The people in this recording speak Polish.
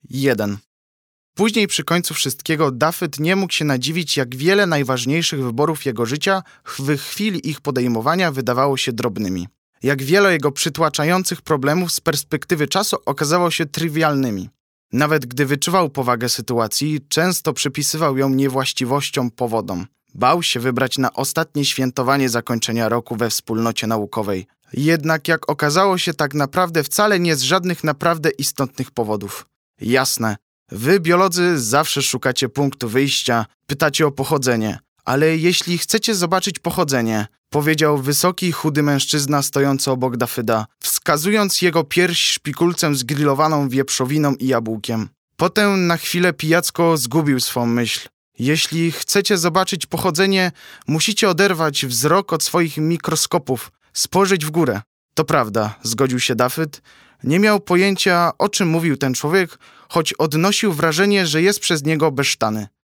1. Później przy końcu wszystkiego Dawid nie mógł się nadziwić, jak wiele najważniejszych wyborów jego życia w chwili ich podejmowania wydawało się drobnymi. Jak wiele jego przytłaczających problemów z perspektywy czasu okazało się trywialnymi. Nawet gdy wyczuwał powagę sytuacji, często przypisywał ją niewłaściwościom, powodom. Bał się wybrać na ostatnie świętowanie zakończenia roku we wspólnocie naukowej. Jednak jak okazało się, tak naprawdę wcale nie z żadnych naprawdę istotnych powodów. Jasne, wy, biolodzy, zawsze szukacie punktu wyjścia, pytacie o pochodzenie. Ale jeśli chcecie zobaczyć pochodzenie, powiedział wysoki, chudy mężczyzna stojący obok Dafyda, wskazując jego pierś szpikulcem z grillowaną wieprzowiną i jabłkiem. Potem na chwilę pijacko zgubił swą myśl. Jeśli chcecie zobaczyć pochodzenie, musicie oderwać wzrok od swoich mikroskopów, spojrzeć w górę. To prawda, zgodził się Dawid. Nie miał pojęcia, o czym mówił ten człowiek, choć odnosił wrażenie, że jest przez niego besztany.